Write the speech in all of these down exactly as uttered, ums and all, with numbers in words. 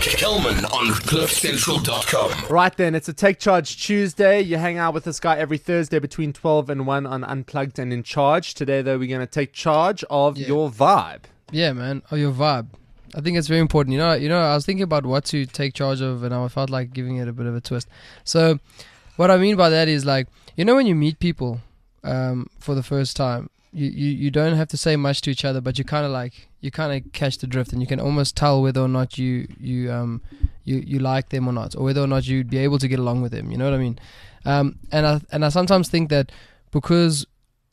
Kelman on cliff central dot com. Right then, it's a Take Charge Tuesday. You hang out with this guy every Thursday between twelve and one on Unplugged and In Charge. Today, though, we're going to take charge of Yeah. your vibe. Yeah, man, or your vibe. I think it's very important. You know, you know, I was thinking about what to take charge of, and I felt like giving it a bit of a twist. So, what I mean by that is like, you know, when you meet people um, for the first time, you, you, you don't have to say much to each other, but you kind of like you kind of catch the drift, and you can almost tell whether or not you you um you, you like them or not, or whether or not you'd be able to get along with them. You know what I mean? Um, and I and I sometimes think that because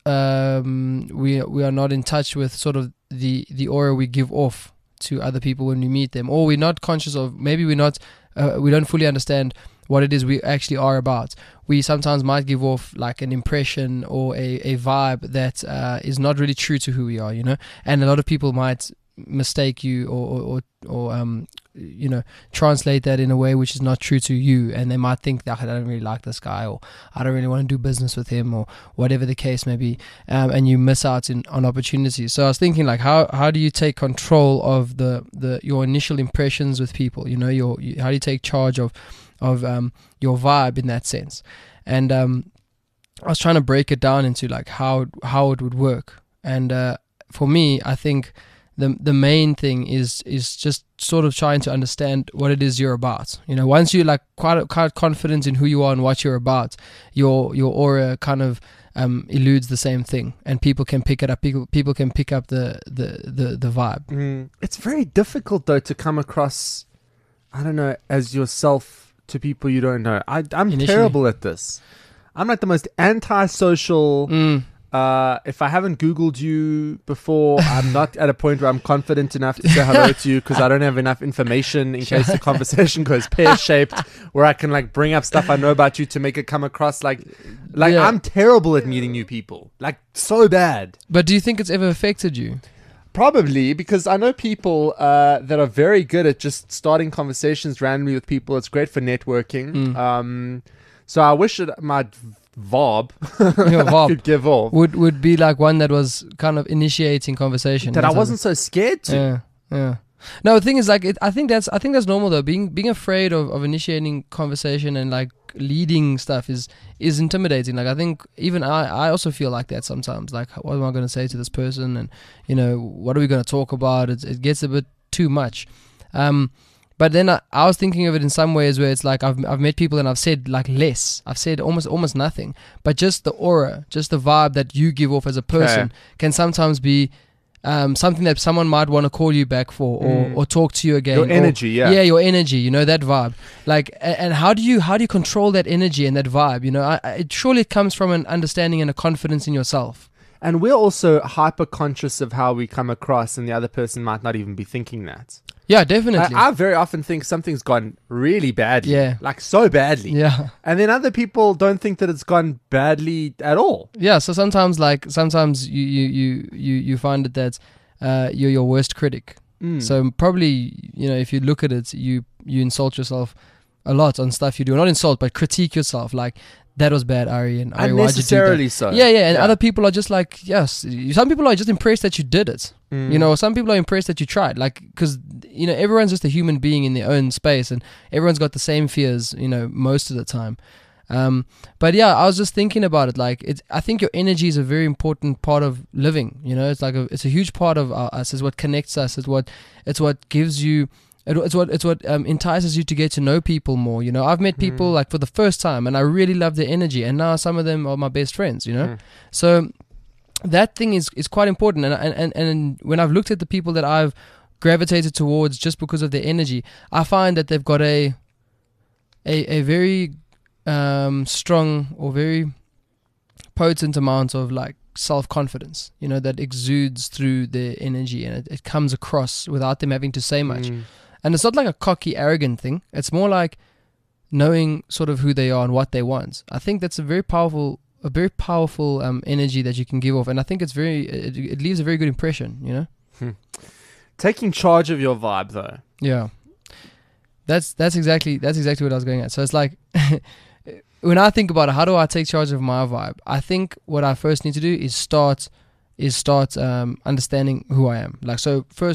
um, we we are not in touch with sort of the the aura we give off to other people when we meet them, or we're not conscious of, maybe we're not uh, we don't fully understand what it is we actually are about. We sometimes might give off like an impression or a, a vibe that uh, is not really true to who we are, you know, and a lot of people might mistake you or or, or, or um you know, translate that in a way which is not true to you, and they might think that I don't really like this guy, or I don't really want to do business with him, or whatever the case may be, um, and you miss out in, on opportunities. So I was thinking, like, how how do you take control of the, the your initial impressions with people? You know, your you, how do you take charge of of um, your vibe in that sense? And um, I was trying to break it down into like how how it would work. And uh, for me, I think the the main thing is is just sort of trying to understand what it is you're about. You know, once you're like quite quite confident in who you are and what you're about, your your aura kind of um, eludes the same thing, and people can pick it up. People people can pick up the the the, the vibe. Mm. It's very difficult, though, to come across, I don't know, as yourself to people you don't know. I, I'm Initially. terrible at this. I'm like the most anti-social. Mm. Uh, if I haven't Googled you before, I'm not at a point where I'm confident enough to say hello to you because I don't have enough information in case the conversation goes pear-shaped, where I can like bring up stuff I know about you to make it come across like, like Yeah. I'm terrible at meeting new people, like so bad. But do you think it's ever affected you? Probably because I know people uh, that are very good at just starting conversations randomly with people. It's great for networking. Mm. Um, so I wish it my vibe Your I vibe could give off would would be like one that was kind of initiating conversation. that I That's wasn't so scared to. Yeah, yeah. No, the thing is, like, it, I think that's I think that's normal though. Being being afraid of, of initiating conversation and like leading stuff is is intimidating. Like, I think even I I also feel like that sometimes. Like, what am I going to say to this person? And you know, what are we going to talk about? It it gets a bit too much. Um, but then I, I was thinking of it in some ways where it's like I've I've met people and I've said like less. I've said almost almost nothing. But just the aura, just the vibe that you give off as a person Okay. can sometimes be um, something that someone might want to call you back for, or, Mm. or talk to you again. Your or- energy, yeah. yeah, your energy. You know, that vibe. Like, a- and how do you how do you control that energy and that vibe? You know, I, I, it surely it comes from an understanding and a confidence in yourself. And we're also hyper conscious of how we come across, and the other person might not even be thinking that. Yeah, definitely. I, I very often think something's gone really badly. Yeah. Like so badly. yeah. And then other people don't think that it's gone badly at all. Yeah, so sometimes like sometimes you you you you, you find it that uh, you're your worst critic. Mm. So probably, you know, if you look at it, you you insult yourself a lot on stuff you do. Not insult, but critique yourself. Like, that was bad, Ari, and Ari, why'd you do that? Unnecessarily so. Yeah, yeah, and other people are just like, yes. Some people are just impressed that you did it. Mm. You know, some people are impressed that you tried. Like, because, you know, everyone's just a human being in their own space, and everyone's got the same fears, you know, most of the time. Um, but yeah, I was just thinking about it. Like, it's, I think your energy is a very important part of living. You know, it's like a, it's a huge part of our, us. It's what connects us. It's what, it's what gives you. It, it's what it's what um, entices you to get to know people more. You know, I've met people Mm. like for the first time, and I really love their energy, and now some of them are my best friends. You know, Mm. so that thing is is quite important. And and and, and when I've looked at the people that I've gravitated towards just because of their energy, I find that they've got a a a very um, strong or very potent amount of like self-confidence, you know, that exudes through their energy, and it, it comes across without them having to say much. Mm. And it's not like a cocky, arrogant thing. It's more like knowing sort of who they are and what they want. I think that's a very powerful, a very powerful um, energy that you can give off, and I think it's very, it, it leaves a very good impression. You know. Hmm. Taking charge of your vibe, though. Yeah. That's that's exactly that's exactly what I was going at. So it's like when I think about it, how do I take charge of my vibe? I think what I first need to do is start is start um, understanding who I am. Like, so first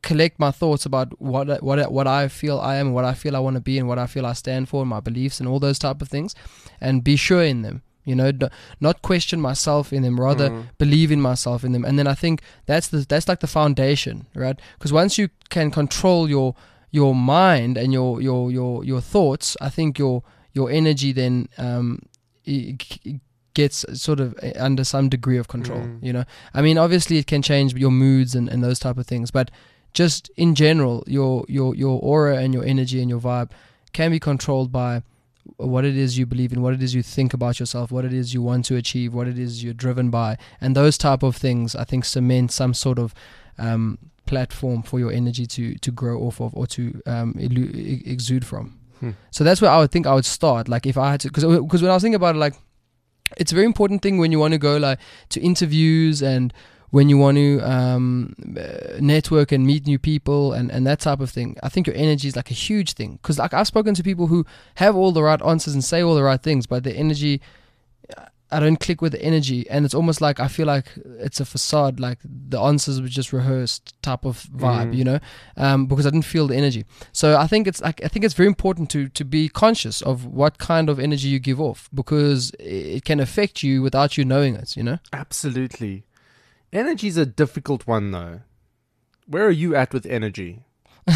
collect my thoughts about what what what I feel I am, what I feel I want to be, and what I feel I stand for, and my beliefs, and all those type of things, and be sure in them. You know, d- not question myself in them, rather Mm. believe in myself in them. And then I think that's the that's like the foundation, right? Because once you can control your your mind and your your your your thoughts, I think your your energy then um it, it gets sort of under some degree of control. Mm. You know, I mean, obviously it can change your moods and, and those type of things, but just in general, your your your aura and your energy and your vibe can be controlled by what it is you believe in, what it is you think about yourself, what it is you want to achieve, what it is you're driven by, and those type of things I think cement some sort of um, platform for your energy to to grow off of or to um, elu- e- exude from. Hmm. So that's where I would think I would start. Like if I had to, because because when I was thinking about it, like it's a very important thing when you want to go like to interviews and when you want to um, uh, network and meet new people and, and that type of thing. I think your energy is like a huge thing. Because like I've spoken to people who have all the right answers and say all the right things, but the energy, I don't click with the energy. And it's almost like I feel like it's a facade, like the answers were just rehearsed type of vibe, Mm. you know, um, because I didn't feel the energy. So I think it's like I think it's very important to to be conscious of what kind of energy you give off, because it can affect you without you knowing it, you know. Absolutely. Energy's a difficult one, though. Where are you at with energy?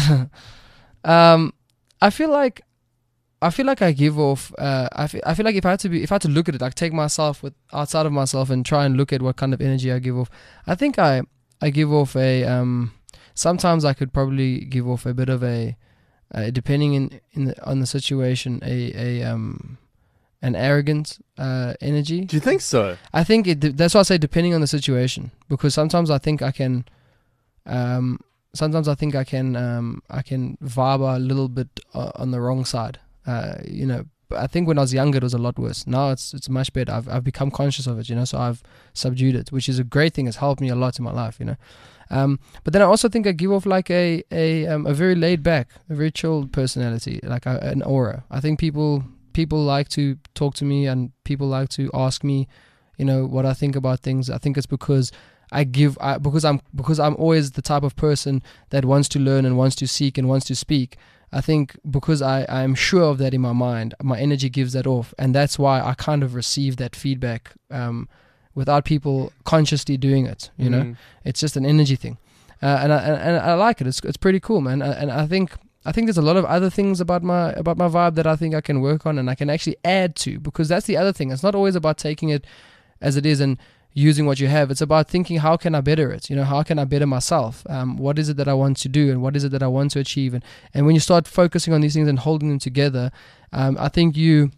um, I feel like, I feel like I give off. Uh, I feel, I feel like if I had to be, if I had to look at it, like take myself with outside of myself and try and look at what kind of energy I give off. I think I, I give off a. Um, sometimes I could probably give off a bit of a, uh, depending in in the, on the situation, a a um, an arrogant uh energy. Do you think so? I think it. That's why I say depending on the situation, because sometimes I think I can, um, sometimes I think I can, um, I can vibe a little bit uh, on the wrong side. Uh, you know, but I think when I was younger, it was a lot worse. Now it's it's much better. I've I've become conscious of it. You know, so I've subdued it, which is a great thing. It's helped me a lot in my life. You know, um, but then I also think I give off like a a um, a very laid back, a very chilled personality, like a, an aura. I think people. People like to talk to me and people like to ask me, you know, what I think about things. I think it's because I give, I, because I'm because I'm always the type of person that wants to learn and wants to seek and wants to speak. I think because I I'm sure of that in my mind, my energy gives that off, and that's why I kind of receive that feedback um, without people consciously doing it. You know, Mm. it's just an energy thing, uh, and I and, and I like it. It's it's pretty cool, man. And, and I think. I think there's a lot of other things about my about my vibe that I think I can work on and I can actually add to, because that's the other thing. It's not always about taking it as it is and using what you have. It's about thinking, how can I better it? You know, how can I better myself? Um, what is it that I want to do and what is it that I want to achieve? And, and when you start focusing on these things and holding them together, um, I think you,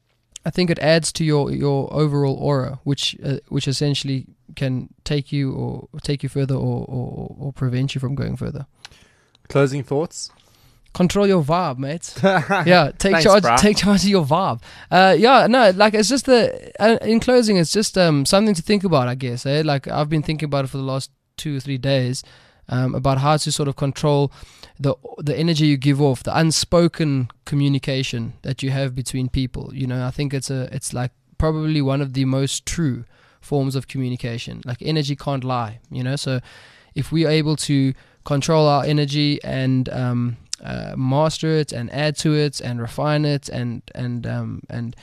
I think it adds to your, your overall aura, which uh, which essentially can take you or take you further or, or, or prevent you from going further. Closing thoughts? Control your vibe, mate. Yeah, take Thanks, charge. bruh. Take charge of your vibe. Uh, yeah, no, like it's just the. Uh, in closing, it's just um something to think about, I guess. Eh? Like I've been thinking about it for the last two or three days, um, about how to sort of control the the energy you give off, the unspoken communication that you have between people. You know, I think it's a it's like probably one of the most true forms of communication. Like energy can't lie. You know, so if we are able to control our energy and um. Uh, master it and add to it and refine it and and um, and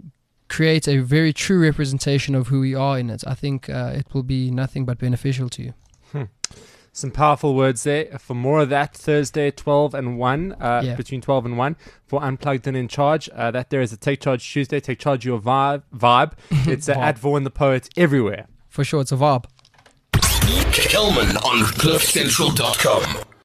create a very true representation of who we are in it. I think uh, it will be nothing but beneficial to you. Hmm. Some powerful words there. For more of that, Thursday, twelve and one, uh, Yeah. between twelve and one, for Unplugged and In Charge. Uh, that there is a Take Charge Tuesday. Take charge of your vibe. vibe. It's uh, Vibe. at Vaughan the Poet everywhere. For sure, it's a vibe. Kelman on cliff central dot com.